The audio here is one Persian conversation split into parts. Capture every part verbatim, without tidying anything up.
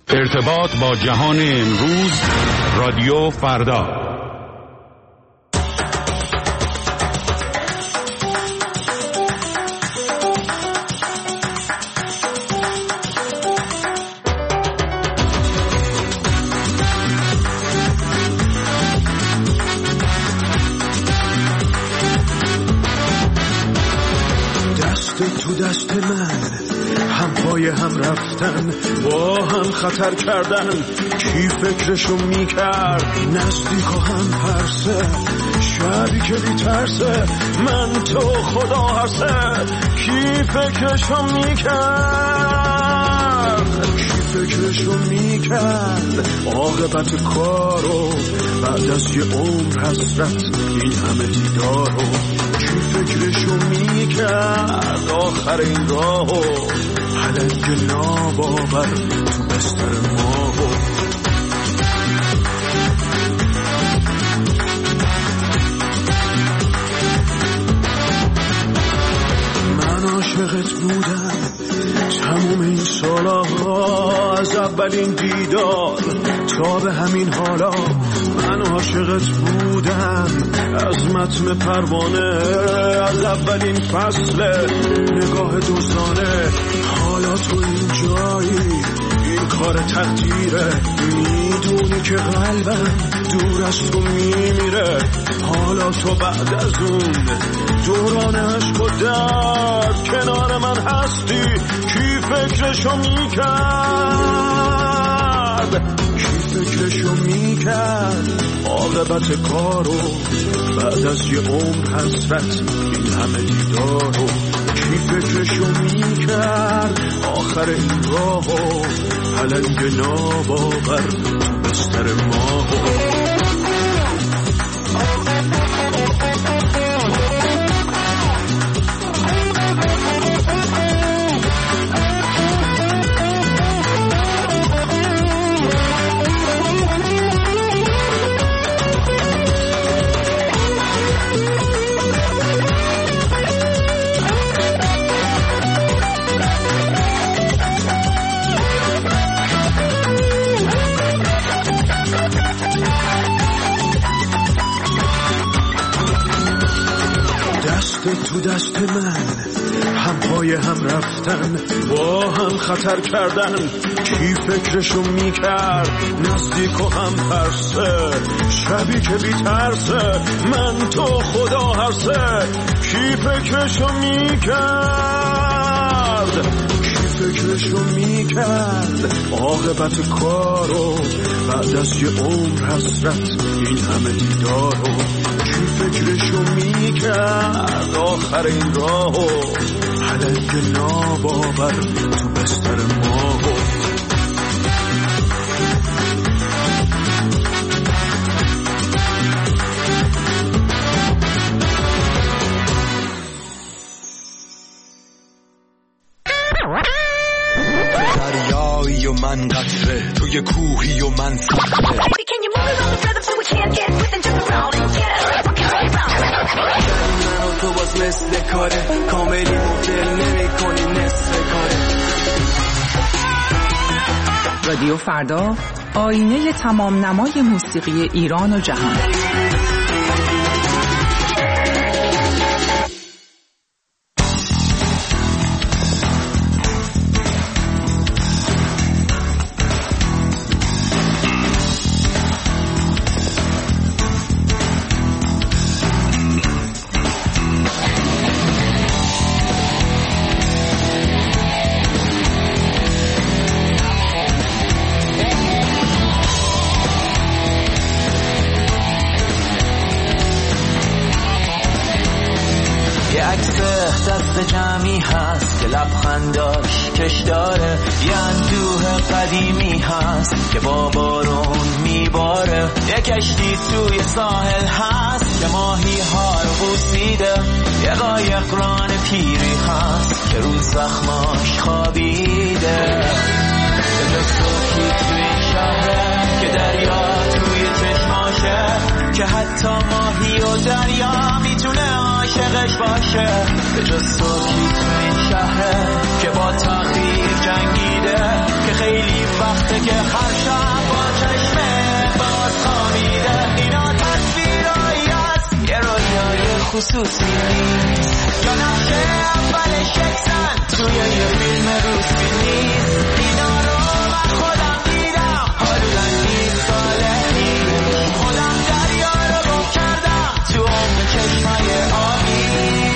ارتباط با جهان امروز، رادیو فردا. دست تو دست من، هم پای هم رفتن، با هم خطر کردن. کی فکرشو میکرد نزدیک و هم پرسه، شبی که بیترسه من تو خدا هرسه. کی فکرشو میکرد کی فکرشو میکرد عاقبت کارو بعد از یه عمر حسرت این همه دیدارو. کی فکرشو میکرد آخر این راهو پلنگ ناباور تو بستر ماهو. من عاشقت بودم تموم این سالها، از اولین دیدار تا به همین حالا. من عاشقت بودم از متن پروانه، از اولین فصل نگاه دوستانه. حالا تو این جایی، این کار تقدیره، میدونی که قلبم دور از تو میمیره. حالا تو بعد از اون دوران عشق و درد کنار من هستی. کی فکرشو میکرد کی فکرشو میکرد عاقبت کارو بعد از یه عمر حسرت این همه دیدارو. کی فکرشو میکرد آخر این راهو پلنگ ناباور تو بستر ماهو. تو دست من، هم پای هم رفتن، با هم خطر کردن. کی فکرشو میکرد نزدیک و هم پرسه، شبی که بیترسه من تو خدا هرسه. کی فکرشو میکرد کی فکرشو میکرد عاقبت کارو بعد از یه عمر حسرت این همه دیدارو. کی فکرشو میکرد آخر این راهو پلنگ ناباور تو بستر ماهو. دریایی و من قطره، توی کوهی و من صخره. من و تو باز مثل کاره، کاملی مبدل نمی کنی نصف کاره. رادیو فردا، آینه تمام نمای موسیقی ایران و جهان. دست جمعی هست که لبخنداش کش داره، یه اندوه قدیمی هست که با بارون میباره. یه کشتی توی ساحل هست که ماهی ها رو بوسیده، یه قایق ران پیری هست که رو زخماش خوابیده. یه جسوکی توی شهره که دریا توی چشماشه، که حتی ماهی و دریا میتونه عاشقش باشه. به جز سوکی تو این شهره که با تقدیر جنگیده، که خیلی وقته که خصوصی نیست یا نقشه اولش یکسن توی یه فیلم روسی نیست اینا رو من خودم دیدم حدوداً بیست ساله نیست خودم دریا رو گم کردم تو عمق چشمای آبی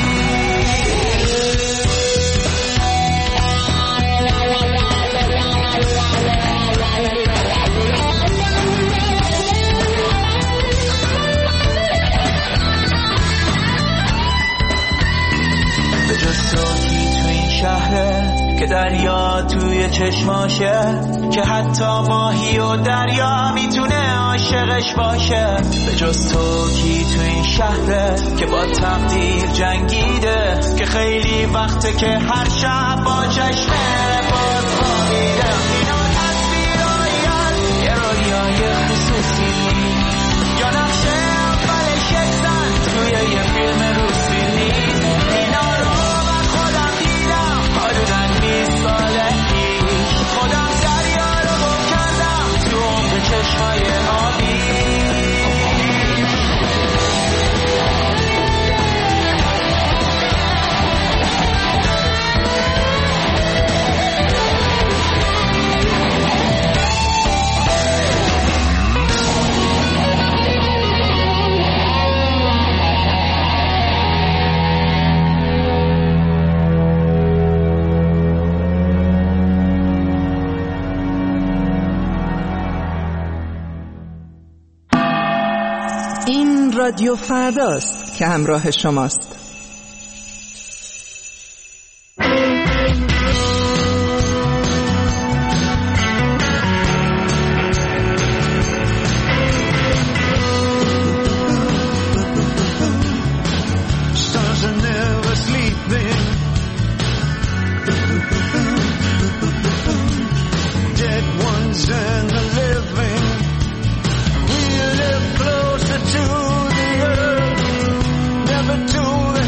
به جز تو کی تو این شهره که دریا توی چشماشه که حتی ماهی و دریا میتونه عاشقش باشه به جز تو کی تو این شهره که با تقدیر جنگیده که خیلی وقته که هر شب با چشمه باز خوابیده اینا تصویرهایی یه رویای خصوصی یا نقشه اولش یکسن توی یه فیلم روسی نیست اینا رو من خودم دیدم حدوداً بیست ساله پیش خودم دریا رو گم کردم تو عمق چشمای آبی این رادیو فرداست که همراه شماست. Stars are never sleeping. Dead ones and the living. We live closer to the earth, never to the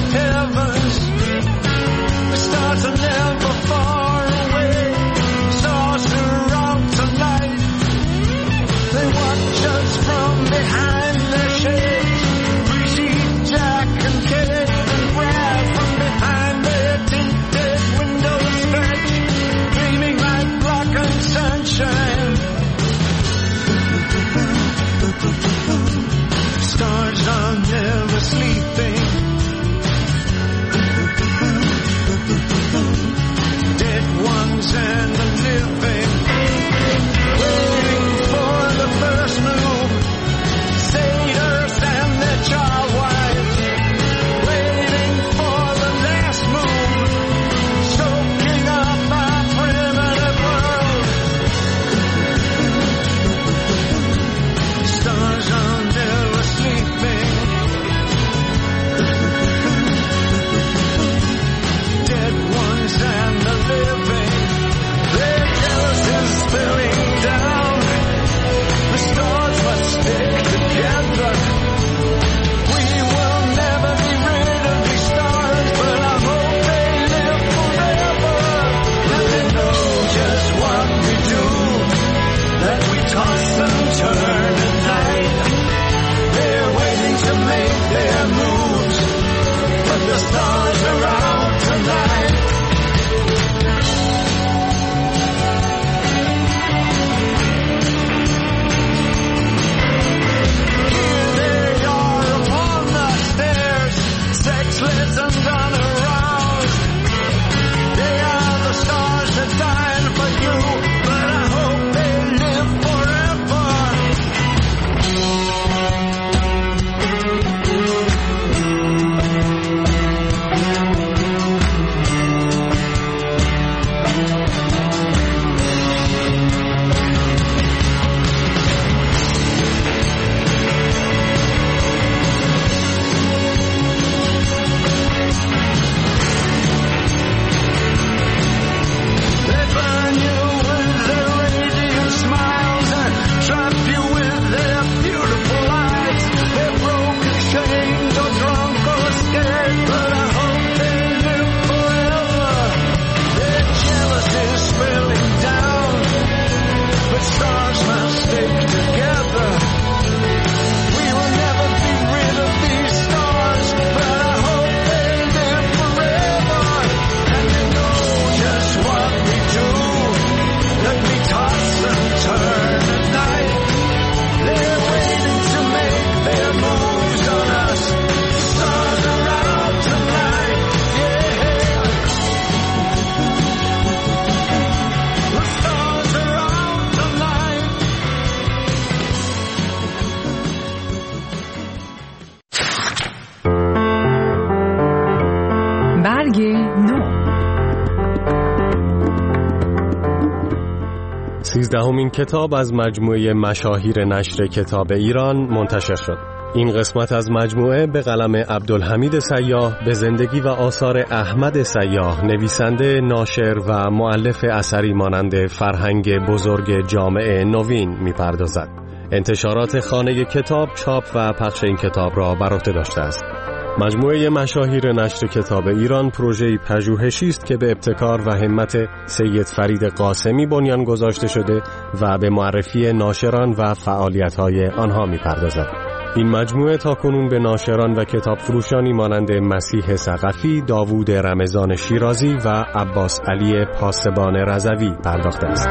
سیزدهمین کتاب از مجموعه مشاهیر نشر کتاب ایران منتشر شد. این قسمت از مجموعه به قلم عبدالحمید سیاح به زندگی و آثار احمد سیاح، نویسنده، ناشر و مؤلف اثری مانند فرهنگ بزرگ جامعه نوین می‌پردازد. انتشارات خانه کتاب چاپ و پخش این کتاب را بر عهده داشته است. مجموعه مشاهیر نشر کتاب ایران پروژه‌ای پژوهشی است که به ابتکار و همت سید فرید قاسمی بنیان گذاشته شده و به معرفی ناشران و فعالیت‌های آنها می‌پردازد. این مجموعه تاکنون به ناشران و کتاب فروشانی مانند مسیح ثقفی، داوود رمضان شیرازی و عباس علی پاسبان رضوی پرداخته است.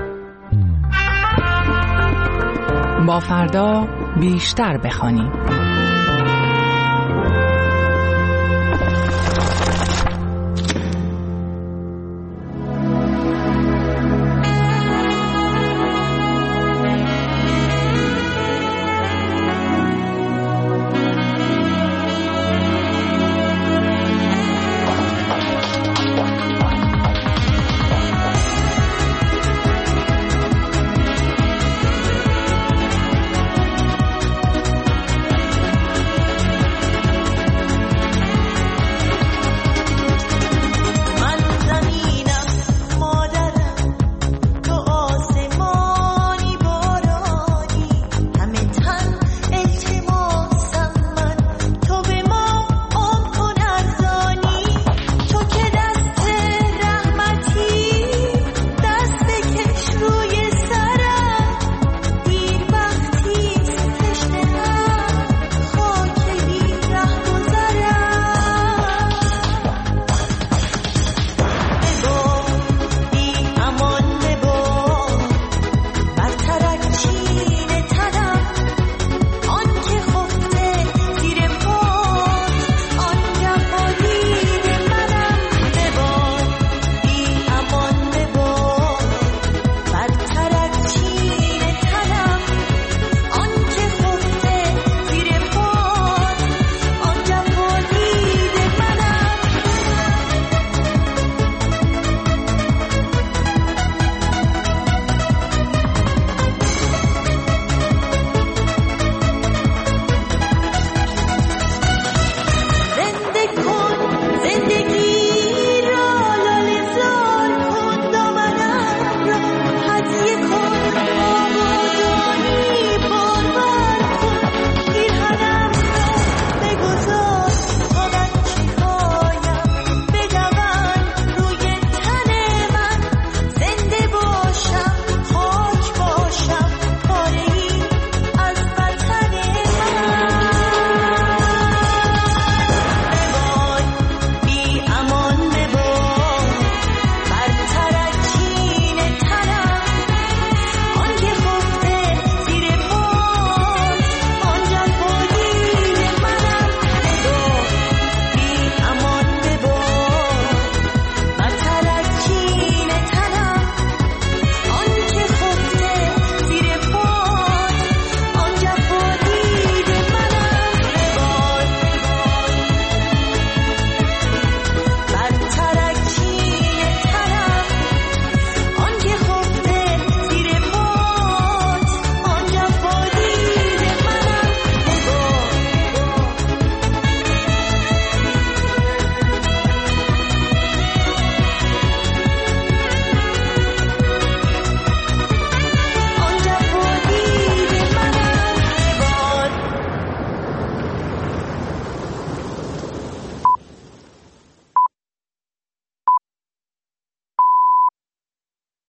با فردا بیشتر بخوانیم.